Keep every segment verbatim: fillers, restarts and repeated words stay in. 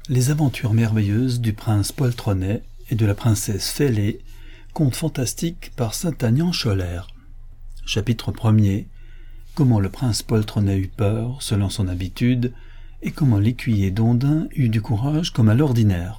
Les aventures merveilleuses du prince poltronnet et de la princesse Fêlée, conte fantastique par Saint-Aignan Scholler. Chapitre premier. Comment le prince poltronnet eut peur, selon son habitude, et comment l'écuyer Dondin eut du courage comme à l'ordinaire.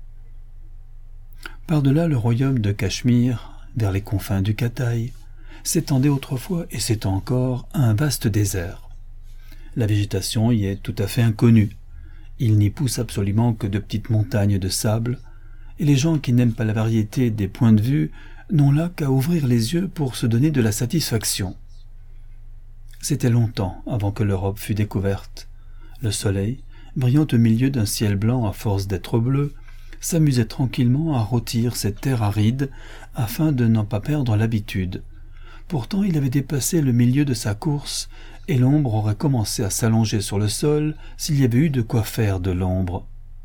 Par-delà le royaume de Cachemire, vers les confins du Kataï, s'étendait autrefois et s'étend encore un vaste désert. La végétation y est tout à fait inconnue. Il n'y pousse absolument que de petites montagnes de sable, et les gens qui n'aiment pas la variété des points de vue n'ont là qu'à ouvrir les yeux pour se donner de la satisfaction. C'était longtemps avant que l'Europe fût découverte. Le soleil, brillant au milieu d'un ciel blanc à force d'être bleu, s'amusait tranquillement à rôtir cette terre aride afin de n'en pas perdre l'habitude. Pourtant il avait dépassé le milieu de sa course, et l'ombre aurait commencé à s'allonger sur le sol s'il y avait eu de quoi faire de l'ombre.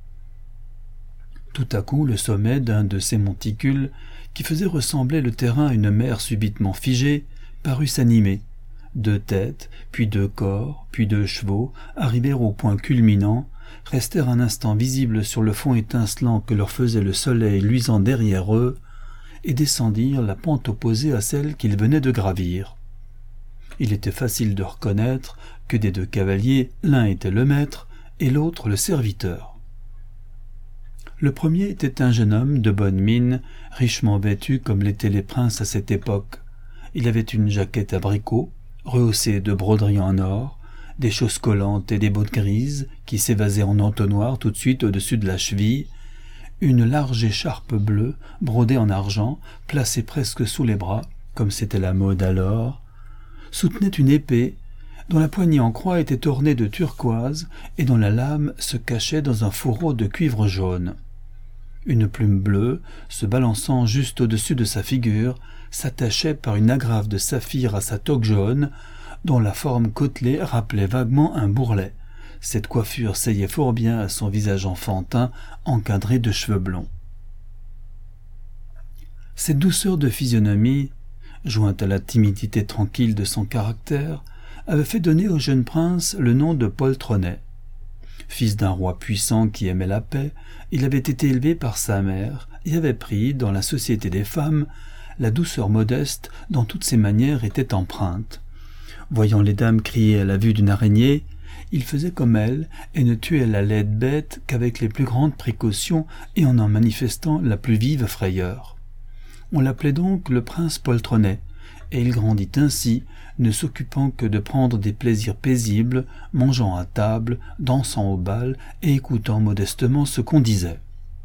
Tout à coup, le sommet d'un de ces monticules, qui faisait ressembler le terrain à une mer subitement figée, parut s'animer. Deux têtes, puis deux corps, puis deux chevaux, arrivèrent au point culminant, restèrent un instant visibles sur le fond étincelant que leur faisait le soleil luisant derrière eux, et descendirent la pente opposée à celle qu'ils venaient de gravir. Il était facile de reconnaître que des deux cavaliers, l'un était le maître et l'autre le serviteur. Le premier était un jeune homme de bonne mine, richement vêtu comme l'étaient les princes à cette époque. Il avait une jaquette abricot, rehaussée de broderies en or, des chausses collantes et des bottes grises qui s'évasaient en entonnoir tout de suite au-dessus de la cheville, une large écharpe bleue, brodée en argent, placée presque sous les bras, comme c'était la mode alors, soutenait une épée dont la poignée en croix était ornée de turquoise et dont la lame se cachait dans un fourreau de cuivre jaune. Une plume bleue, se balançant juste au-dessus de sa figure, s'attachait par une agrafe de saphir à sa toque jaune, dont la forme côtelée rappelait vaguement un bourrelet. Cette coiffure seyait fort bien à son visage enfantin, encadré de cheveux blonds. Cette douceur de physionomie, jointe à la timidité tranquille de son caractère, avait fait donner au jeune prince le nom de poltronnet. Fils d'un roi puissant qui aimait la paix, il avait été élevé par sa mère et avait pris, dans la société des femmes, la douceur modeste dont toutes ses manières étaient empreintes. Voyant les dames crier à la vue d'une araignée, il faisait comme elles et ne tuait la laide bête qu'avec les plus grandes précautions et en en manifestant la plus vive frayeur. On l'appelait donc le prince poltronnet, et il grandit ainsi, ne s'occupant que de prendre des plaisirs paisibles, mangeant à table, dansant au bal et écoutant modestement ce qu'on disait.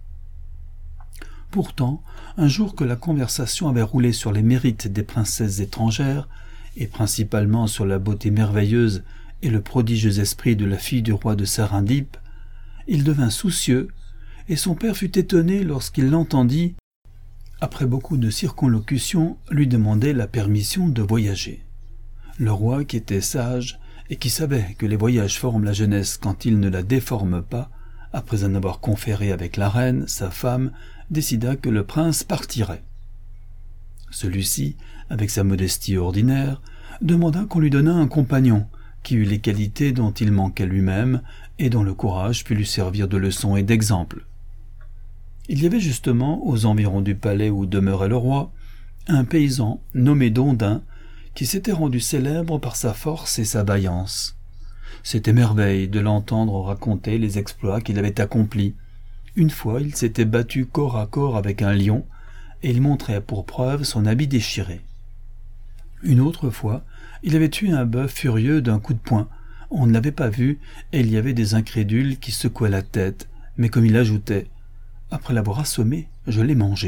Pourtant, un jour que la conversation avait roulé sur les mérites des princesses étrangères, et principalement sur la beauté merveilleuse et le prodigieux esprit de la fille du roi de Serendip, il devint soucieux, et son père fut étonné lorsqu'il l'entendit, après beaucoup de circonlocutions, lui demander la permission de voyager. Le roi, qui était sage et qui savait que les voyages forment la jeunesse quand ils ne la déforment pas, après en avoir conféré avec la reine, sa femme, décida que le prince partirait. Celui-ci, avec sa modestie ordinaire, demanda qu'on lui donnât un compagnon, qui eût les qualités dont il manquait lui-même et dont le courage pût lui servir de leçon et d'exemple. Il y avait justement, aux environs du palais où demeurait le roi, un paysan nommé Dondin, qui s'était rendu célèbre par sa force et sa vaillance. C'était merveille de l'entendre raconter les exploits qu'il avait accomplis. Une fois, il s'était battu corps à corps avec un lion, et il montrait pour preuve son habit déchiré. Une autre fois, il avait tué un bœuf furieux d'un coup de poing. On ne l'avait pas vu, et il y avait des incrédules qui secouaient la tête, mais comme il ajoutait « Après l'avoir assommé, je l'ai mangé ».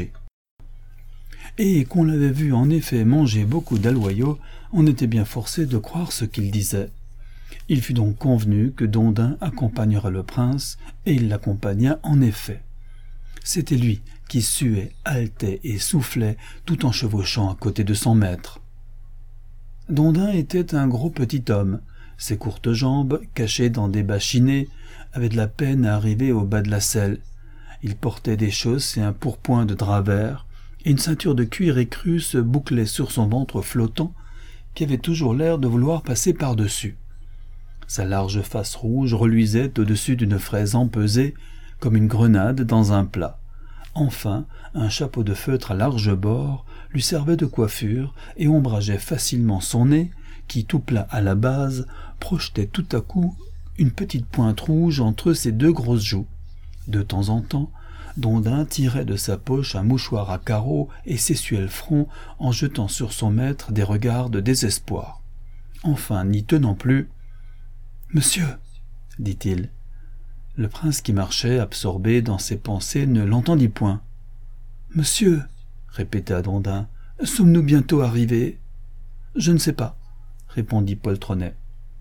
Et qu'on l'avait vu en effet manger beaucoup d'aloyaux, on était bien forcé de croire ce qu'il disait. Il fut donc convenu que Dondin accompagnerait le prince, et il l'accompagna en effet. C'était lui qui suait, haletait et soufflait tout en chevauchant à côté de son maître. Dondin était un gros petit homme. Ses courtes jambes, cachées dans des bas chinés, avaient de la peine à arriver au bas de la selle. Il portait des chausses et un pourpoint de drap vert, et une ceinture de cuir écru se bouclait sur son ventre flottant, qui avait toujours l'air de vouloir passer par-dessus. Sa large face rouge reluisait au-dessus d'une fraise empesée, comme une grenade dans un plat. Enfin, un chapeau de feutre à large bord lui servait de coiffure et ombrageait facilement son nez, qui, tout plat à la base, projetait tout à coup une petite pointe rouge entre ses deux grosses joues. De temps en temps, Dondin tirait de sa poche un mouchoir à carreaux et s'essuyait le front en jetant sur son maître des regards de désespoir. Enfin, n'y tenant plus, « Monsieur !» dit-il. Le prince qui marchait, absorbé dans ses pensées, ne l'entendit point. « Monsieur !» répéta Dondin. « Sommes-nous bientôt arrivés ?»« Je ne sais pas, » répondit Poltronnet.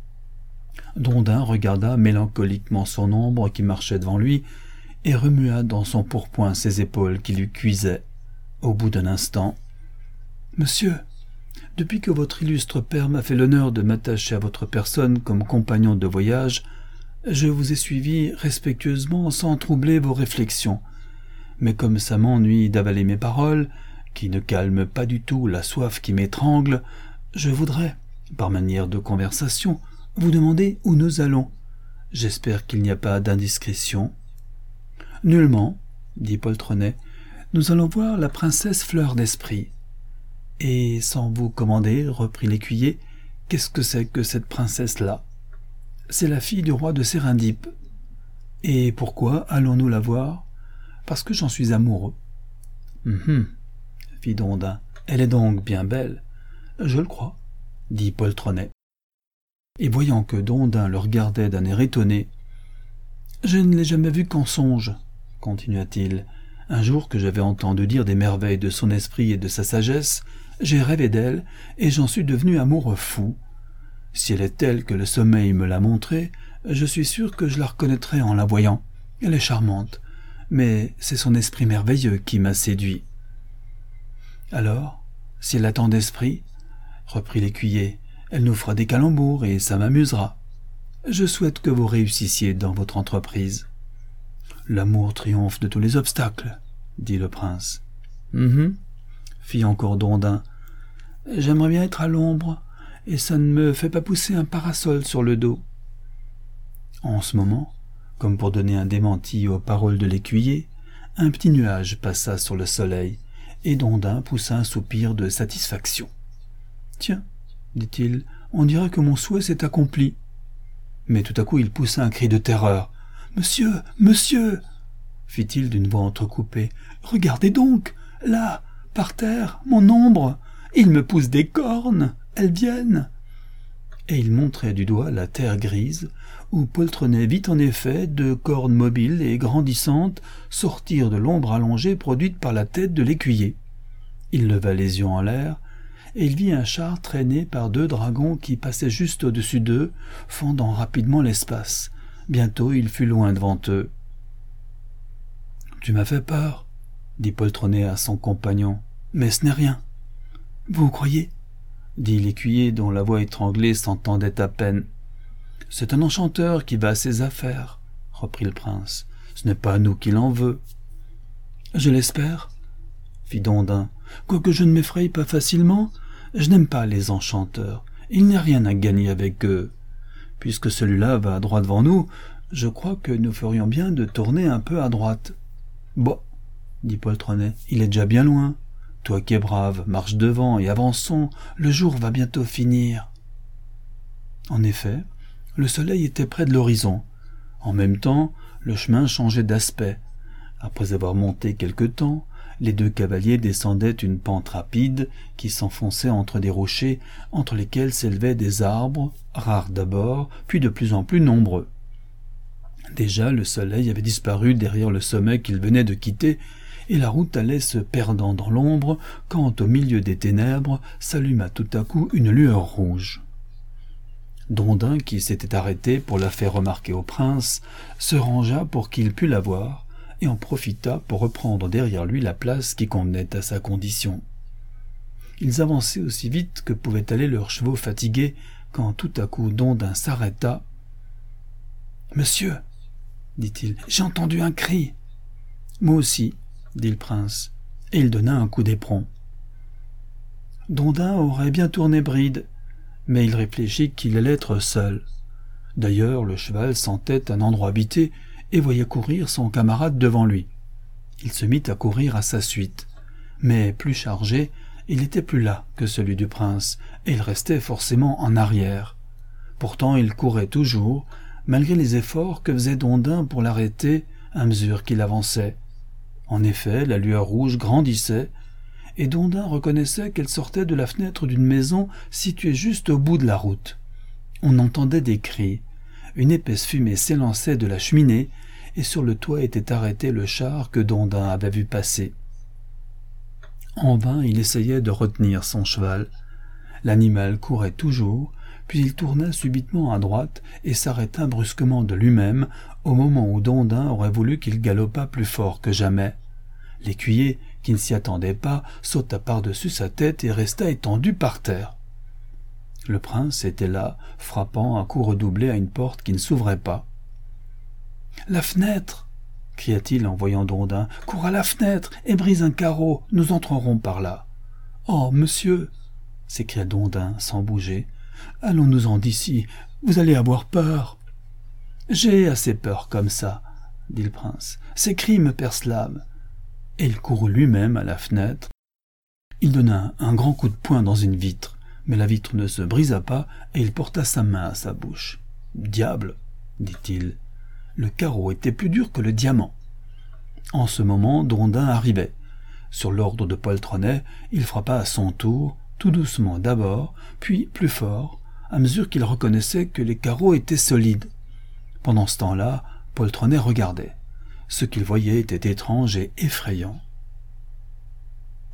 Dondin regarda mélancoliquement son ombre qui marchait devant lui et remua dans son pourpoint ses épaules qui lui cuisaient. Au bout d'un instant, « Monsieur, depuis que votre illustre père m'a fait l'honneur de m'attacher à votre personne comme compagnon de voyage, je vous ai suivi respectueusement sans troubler vos réflexions. Mais comme ça m'ennuie d'avaler mes paroles, qui ne calment pas du tout la soif qui m'étrangle, je voudrais, par manière de conversation, vous demander où nous allons. J'espère qu'il n'y a pas d'indiscrétion. »« Nullement, » dit Poltronnet. « Nous allons voir la princesse Fleur d'Esprit. »« Et sans vous commander, reprit l'écuyer, qu'est-ce que c'est que cette princesse-là ? » ?»« C'est la fille du roi de Serendip. »« Et pourquoi allons-nous la voir ? » ?»« Parce que j'en suis amoureux. »« Hum, fit Dondin. « Elle est donc bien belle. »« Je le crois, » dit Poltronnet. Et voyant que Dondin le regardait d'un air étonné, « Je ne l'ai jamais vue qu'en songe, » continua-t-il. « Un jour que j'avais entendu dire des merveilles de son esprit et de sa sagesse, j'ai rêvé d'elle et j'en suis devenu amoureux fou. Si elle est telle que le sommeil me l'a montrée, je suis sûr que je la reconnaîtrai en la voyant. Elle est charmante, mais c'est son esprit merveilleux qui m'a séduit. »« Alors, si elle a tant d'esprit, reprit l'écuyer, elle nous fera des calembours et ça m'amusera. Je souhaite que vous réussissiez dans votre entreprise. »« L'amour triomphe de tous les obstacles, » dit le prince. Hum, fit encore Dondin. « J'aimerais bien être à l'ombre, et ça ne me fait pas pousser un parasol sur le dos. » En ce moment, comme pour donner un démenti aux paroles de l'écuyer, un petit nuage passa sur le soleil, et Dondin poussa un soupir de satisfaction. « Tiens, dit-il, on dirait que mon souhait s'est accompli. » Mais tout à coup il poussa un cri de terreur. « Monsieur, monsieur !» fit-il d'une voix entrecoupée. « Regardez donc, là, par terre, mon ombre. Il me pousse des cornes, elles viennent. » Et il montrait du doigt la terre grise, où Poltronnet vit en effet deux cornes mobiles et grandissantes sortir de l'ombre allongée produite par la tête de l'écuyer. Il leva les yeux en l'air, et il vit un char traîné par deux dragons qui passaient juste au-dessus d'eux, fendant rapidement l'espace. Bientôt il fut loin devant eux. « Tu m'as fait peur, » dit Poltronnet à son compagnon, « mais ce n'est rien. »« Vous croyez ?» dit l'écuyer dont la voix étranglée s'entendait à peine. « C'est un enchanteur qui va à ses affaires, » reprit le prince. « Ce n'est pas à nous qu'il en veut. »« Je l'espère, » fit Dondin. « Quoique je ne m'effraie pas facilement, je n'aime pas les enchanteurs. Il n'y a rien à gagner avec eux. Puisque celui-là va droit devant nous, je crois que nous ferions bien de tourner un peu à droite. »« Bon, » dit Poltronnet, « il est déjà bien loin. Toi qui es brave, marche devant et avançons, le jour va bientôt finir. » En effet, le soleil était près de l'horizon. En même temps, le chemin changeait d'aspect. Après avoir monté quelque temps, les deux cavaliers descendaient une pente rapide qui s'enfonçait entre des rochers entre lesquels s'élevaient des arbres, rares d'abord, puis de plus en plus nombreux. Déjà le soleil avait disparu derrière le sommet qu'ils venaient de quitter, et la route allait se perdant dans l'ombre quand, au milieu des ténèbres, s'alluma tout à coup une lueur rouge. Dondin, qui s'était arrêté pour la faire remarquer au prince, se rangea pour qu'il pût la voir, et en profita pour reprendre derrière lui la place qui convenait à sa condition. Ils avançaient aussi vite que pouvaient aller leurs chevaux fatigués, quand tout à coup Dondin s'arrêta. « Monsieur, dit-il, j'ai entendu un cri. »« Moi aussi, dit le prince, et il donna un coup d'éperon. Dondin aurait bien tourné bride, mais il réfléchit qu'il allait être seul. D'ailleurs, le cheval sentait un endroit habité, et voyait courir son camarade devant lui. Il se mit à courir à sa suite, mais plus chargé, il était plus las que celui du prince, et il restait forcément en arrière. Pourtant il courait toujours, malgré les efforts que faisait Dondin pour l'arrêter à mesure qu'il avançait. En effet, la lueur rouge grandissait, et Dondin reconnaissait qu'elle sortait de la fenêtre d'une maison située juste au bout de la route. On entendait des cris, une épaisse fumée s'élançait de la cheminée, et sur le toit était arrêté le char que Dondin avait vu passer. En vain il essayait de retenir son cheval. L'animal courait toujours, puis il tourna subitement à droite et s'arrêta brusquement de lui-même au moment où Dondin aurait voulu qu'il galopât plus fort que jamais. L'écuyer, qui ne s'y attendait pas, sauta par-dessus sa tête et resta étendu par terre. Le prince était là, frappant à coups redoublés à une porte qui ne s'ouvrait pas. « La fenêtre !» cria-t-il en voyant Dondin. « Cours à la fenêtre et brise un carreau, nous entrerons par là. »« Oh, monsieur !» s'écria Dondin sans bouger. « Allons-nous-en d'ici, vous allez avoir peur. »« J'ai assez peur comme ça, » dit le prince. « Ces cris me percent l'âme. » Et il courut lui-même à la fenêtre. Il donna un grand coup de poing dans une vitre, mais la vitre ne se brisa pas et il porta sa main à sa bouche. « Diable !» dit-il. Le carreau était plus dur que le diamant. En ce moment, Dondin arrivait. Sur l'ordre de Poltronnet, il frappa à son tour, tout doucement d'abord, puis plus fort, à mesure qu'il reconnaissait que les carreaux étaient solides. Pendant ce temps-là, Poltronnet regardait. Ce qu'il voyait était étrange et effrayant.